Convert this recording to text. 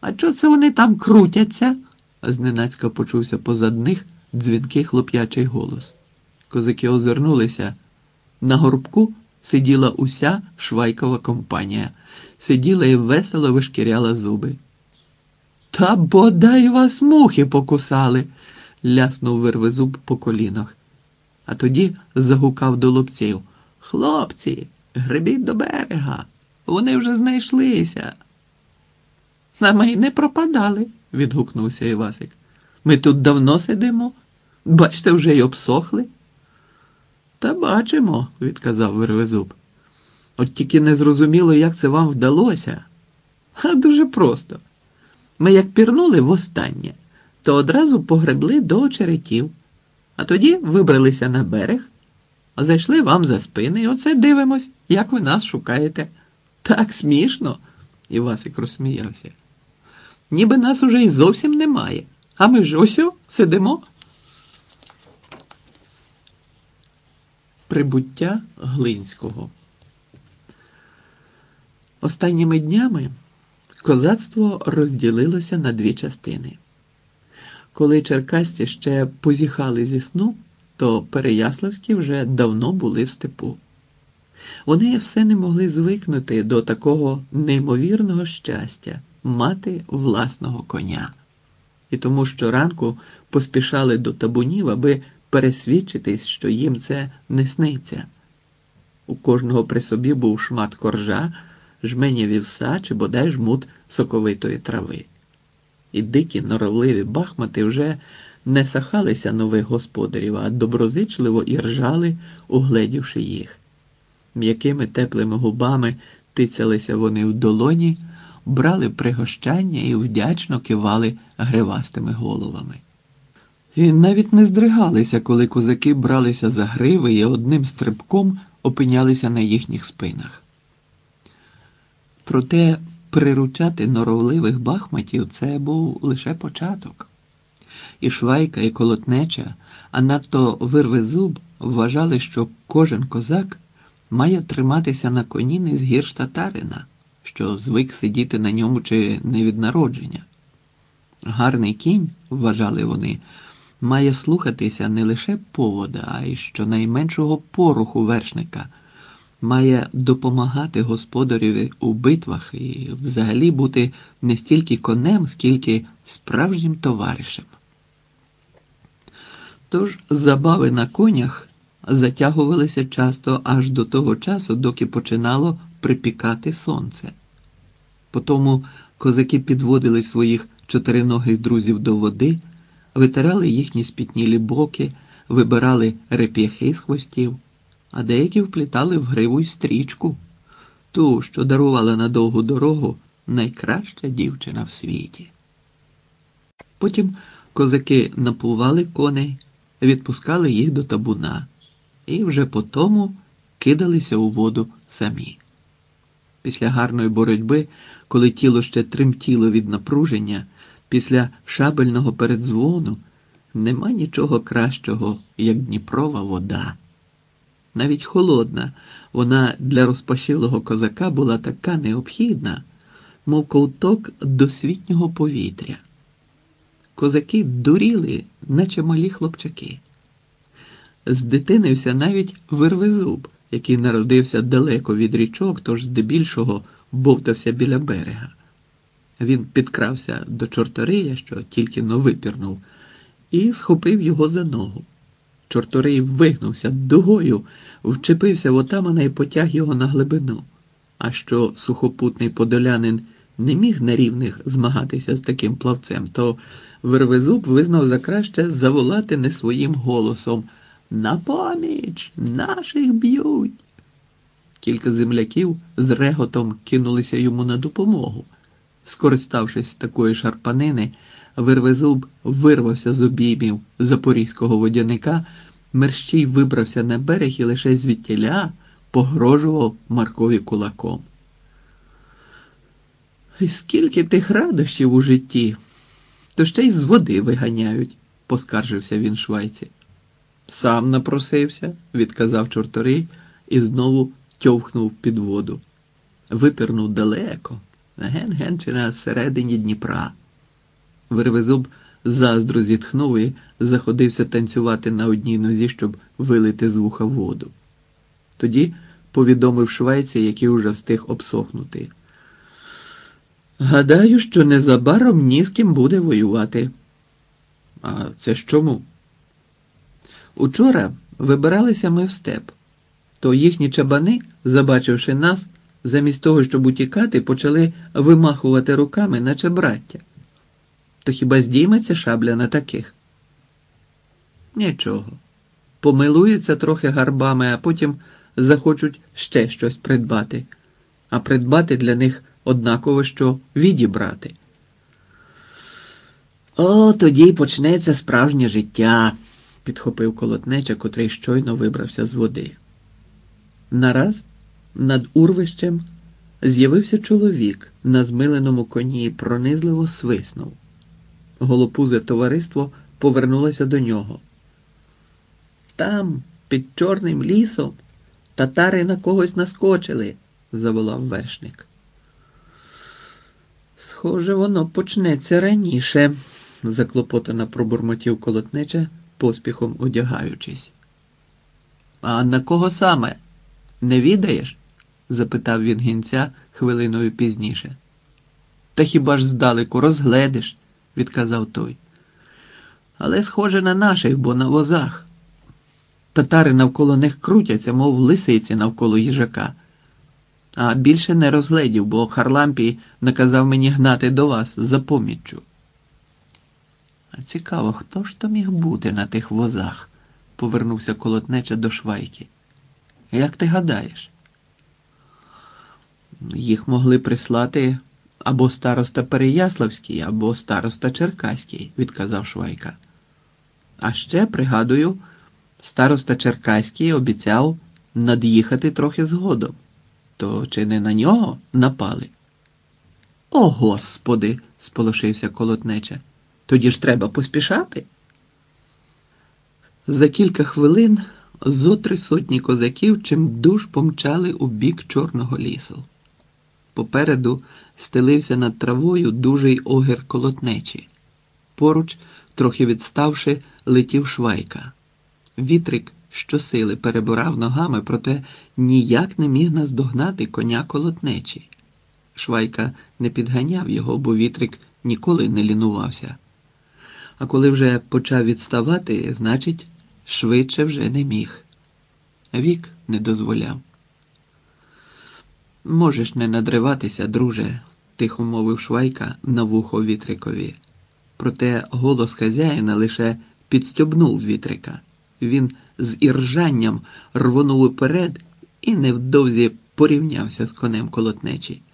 А чого це вони там крутяться? Зненацька почувся позад них дзвінкий хлоп'ячий голос. Козаки озирнулися. На горбку сиділа уся швайкова компанія. Сиділа і весело вишкіряла зуби. Та бодай вас мухи покусали, ляснув Вервезуб по колінах. А тоді загукав до лупців. Хлопці, гребіть до берега, вони вже знайшлися. А ми й не пропадали, відгукнувся Івасик. Ми тут давно сидимо, бачите, вже й обсохли. Та бачимо, відказав Вервезуб. От тільки не зрозуміло, як це вам вдалося. А дуже просто. Ми як пірнули востаннє, то одразу погребли до очеретів, а тоді вибралися на берег, зайшли вам за спини і оце дивимось, як ви нас шукаєте. Так смішно, Івасик розсміявся. Ніби нас уже й зовсім немає, а ми ж ось сидимо. Прибуття Глинського. Останніми днями козацтво розділилося на дві частини. Коли черкасці ще позіхали зі сну, то переяславські вже давно були в степу. Вони все не могли звикнути до такого неймовірного щастя – мати власного коня. І тому щоранку поспішали до табунів, аби пересвідчитись, що їм це не сниться. У кожного при собі був шмат коржа, жменя вівса чи бодай жмут соковитої трави. І дикі норовливі бахмати вже не сахалися нових господарів, а доброзичливо іржали, угледівши їх. М'якими теплими губами тицялися вони в долоні, брали пригощання і вдячно кивали гривастими головами. І навіть не здригалися, коли козаки бралися за гриви і одним стрибком опинялися на їхніх спинах. Проте приручати норовливих бахматів – це був лише початок. І Швайка, і Колотнеча, а надто Вервезуб вважали, що кожен козак має триматися на коні не згірш татарина, що звик сидіти на ньому чи не від народження. Гарний кінь, вважали вони, має слухатися не лише повода, а й щонайменшого поруху вершника, має допомагати господареві у битвах і взагалі бути не стільки конем, скільки справжнім товаришем. Тож забави на конях затягувалися часто аж до того часу, доки починало припікати сонце. Потому козаки підводили своїх чотириногих друзів до води, витирали їхні спітнілі боки, вибирали реп'яхи з хвостів, а деякі вплітали в гриву й стрічку, ту, що дарувала на довгу дорогу найкраща дівчина в світі. Потім козаки напували коней, відпускали їх до табуна і вже потому кидалися у воду самі. Після гарної боротьби, коли тіло ще тремтіло від напруження, після шабельного передзвону, нема нічого кращого, як Дніпрова вода. Навіть холодна, вона для розпашілого козака була така необхідна, мов ковток досвітнього повітря. Козаки дуріли, наче малі хлопчаки. Здитинився навіть Вервезуб, який народився далеко від річок, тож здебільшого бовтався біля берега. Він підкрався до Чортория, що тільки но випірнув, і схопив його за ногу. Чорторий вигнувся дугою, вчепився в отамана і потяг його на глибину. А що сухопутний подолянин не міг на рівних змагатися з таким плавцем, то Вервезуб визнав за краще заволати не своїм голосом: «На поміч! Наших б'ють!» Кілька земляків з реготом кинулися йому на допомогу. Скориставшись такої шарпанини, Вервезуб вирвався з обіймів запорізького водяника, мерщій вибрався на берег і лише звідтіля погрожував Маркові кулаком. «І скільки тих радощів у житті, то ще й з води виганяють», – поскаржився він Швайці. «Сам напросився», – відказав Чорторий і знову тьовхнув під воду. Випірнув далеко, Ген-ген чи на середині Дніпра. Вервезуб заздру зітхнув і заходився танцювати на одній нозі, щоб вилити з вуха воду. Тоді повідомив швайці, який уже встиг обсохнути. Гадаю, що незабаром ні з ким буде воювати. А це ж чому? Учора вибиралися ми в степ. То їхні чабани, забачивши нас, замість того, щоб утікати, почали вимахувати руками, наче браття. То хіба здійметься шабля на таких? Нічого. Помилуються трохи гарбами, а потім захочуть ще щось придбати. А придбати для них однаково, що відібрати. О, тоді й почнеться справжнє життя, підхопив колотнеча, котрий щойно вибрався з води. Нараз над урвищем з'явився чоловік на змиленому коні і пронизливо свиснув. Голопузе товариство повернулося до нього. Там, під Чорним лісом, татари на когось наскочили, заволав вершник. Схоже, воно почнеться раніше, заклопотано пробурмотів колотнеча, поспіхом одягаючись. А на кого саме? Не відаєш? Запитав він гінця хвилиною пізніше. Та хіба ж здалеку розгледиш, відказав той. Але схоже на наших, бо на возах. Татари навколо них крутяться, мов лисиці навколо їжака. А більше не розгледів, бо Харлампій наказав мені гнати до вас за поміччю. А цікаво, хто ж то міг бути на тих возах? Повернувся колотнеча до швайки. Як ти гадаєш? Їх могли прислати або староста Переяславський, або староста Черкаський, відказав швайка. А ще, пригадую, староста Черкаський обіцяв над'їхати трохи згодом. То чи не на нього напали? О, Господи, сполошився колотнеча. Тоді ж треба поспішати. За кілька хвилин зо 300 козаків чимдуж помчали у бік Чорного лісу. Попереду стелився над травою дужий огір колотнечі. Поруч, трохи відставши, летів швайка. Вітрик щосили перебирав ногами, проте ніяк не міг наздогнати коня колотнечі. Швайка не підганяв його, бо вітрик ніколи не лінувався. А коли вже почав відставати, значить, швидше вже не міг. Вік не дозволяв. «Можеш не надриватися, друже», – тихо мовив швайка на вухо вітрикові. Проте голос хазяїна лише підстьобнув вітрика. Він з іржанням рвонув уперед і невдовзі порівнявся з конем колотнечі.